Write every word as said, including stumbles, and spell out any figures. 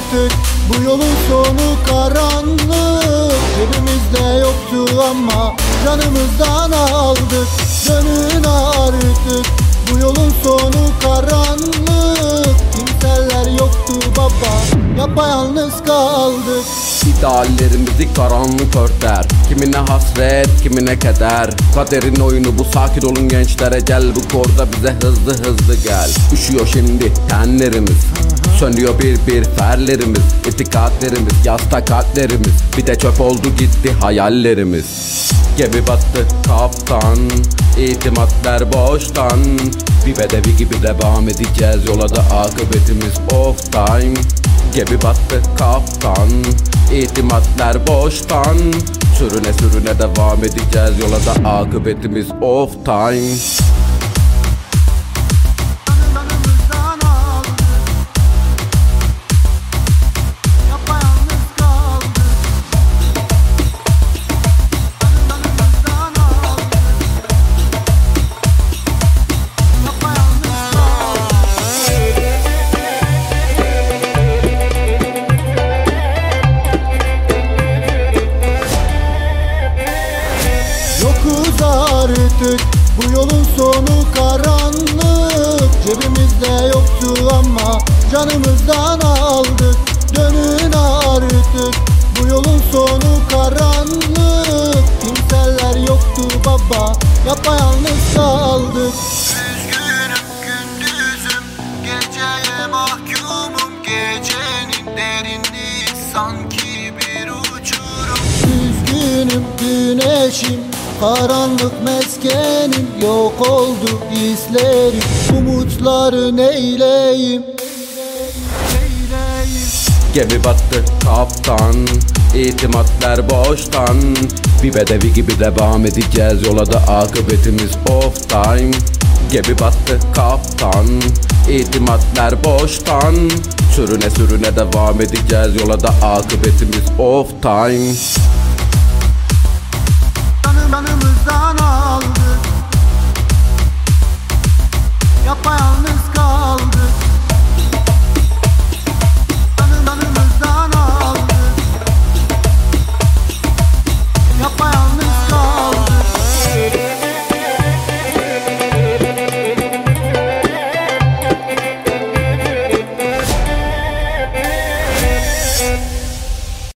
artık, bu yolun sonu karanlık. Cebimizde yoktu ama canımızdan aldık. Dönün artık, bu yolun sonu karanlık. Kimseler yoktu baba, yapayalnız kaldık. İdeallerimizi karanlık örter. Kimine hasret, kimine keder. Kaderin oyunu bu, sakin olun gençler. Ecel bu korda bize hızlı hızlı gel. Üşüyor şimdi tenlerimiz, sönüyor bir bir ferlerimiz. İtikadlerimiz, yasta kalplerimiz. Bir de çöp oldu gitti hayallerimiz. Gemi battı kaptan, itimatlar boştan. Bir bedevi gibi devam edeceğiz yola da akıbetimiz off time. Gemi battı kaptan, itimatlar boştan. Sürüne sürüne devam edeceğiz yola da akıbetimiz off time. Yokuz artık, bu yolun sonu karanlık. Cebimizde yoktu ama canımızdan aldık. Dönün artık, bu yolun sonu karanlık. Kimseler yoktu baba, yapayalnız kaldık. Üzgünüm gündüzüm, geceye mahkumum. Gecenin derinliği sanki bir uçurum. Üzgünüm güneşim, karanlık meskenim. Yok oldu izlerim, umutları neyleyim? Gemi battı kaptan, itimatlar boştan. Bir bedevi gibi devam edeceğiz yola da akıbetimiz off time. Gemi battı kaptan, itimatlar boştan. Sürüne sürüne devam edeceğiz yola da akıbetimiz off time. Canımızdan aldık, yapayalnız